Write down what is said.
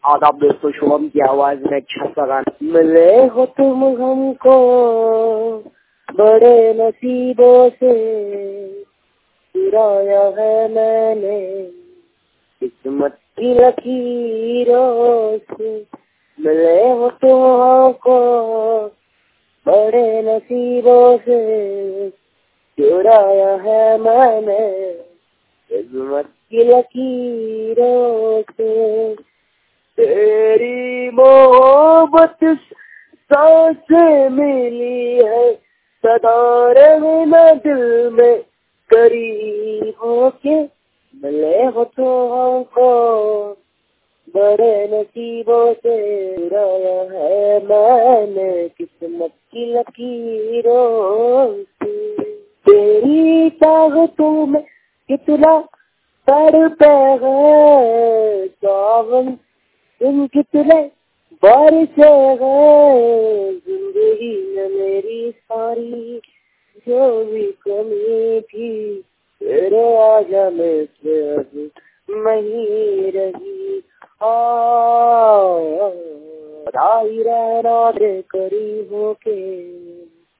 आदाब दोस्तों, शुभम की आवाज में अच्छा सा गाना। मिले हो तुम हमको बड़े नसीबों से, चुराया है मैंने किस्मत की लकीरों से। मिले हो तुम हमको बड़े नसीबों से, चुराया है मैंने किस्मत की लकीरों से। तेरी मोहब्बत सांसें मिली है, सदा रहना दिल में करीब होके। मिले हो तो हमको बड़े नसीबों से, चुराया है मैंने किस्मत की लकीरों से। तेरी चाहतों में कितना तड़पे है सावन, तुम कितने बारिशे गए जिंदगी में मेरी सारी, जो भी कमी थी तेरे आ जाने से अब नहीं रही। आई रहना रे करीब होके।